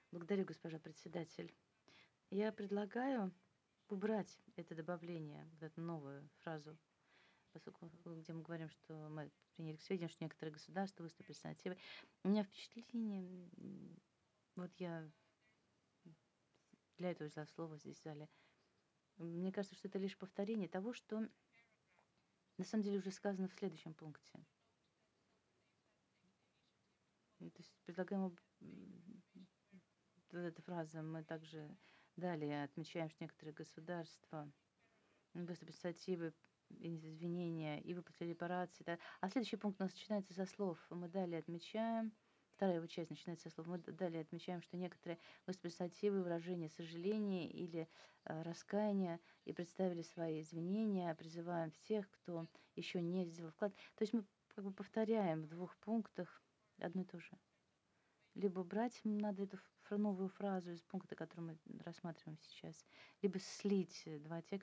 Благодарю, госпожа председатель. Я предлагаю убрать это добавление, вот эту новую фразу, поскольку, где мы говорим, что мы приняли к сведению, что некоторые государства выступили с инициативой. У меня впечатление, вот я для этого взяла слово здесь в зале. Мне кажется, что это лишь повторение того, что на самом деле уже сказано в следующем пункте. То есть предлагаем вот эта фраза, мы также далее отмечаем, что некоторые государства выступили с инициативой извинения и выплатили репарации. Да. А следующий пункт у нас начинается со слов. Мы далее отмечаем, вторая его часть начинается со слов. Мы далее отмечаем, что некоторые выступили с инициативой выражения сожаления или раскаяния и представили свои извинения. Призываем всех, кто еще не сделал вклад. То есть мы как бы повторяем в двух пунктах одно и то же. Либо брать надо эту новую фразу из пункта, который мы рассматриваем сейчас, либо слить два текста.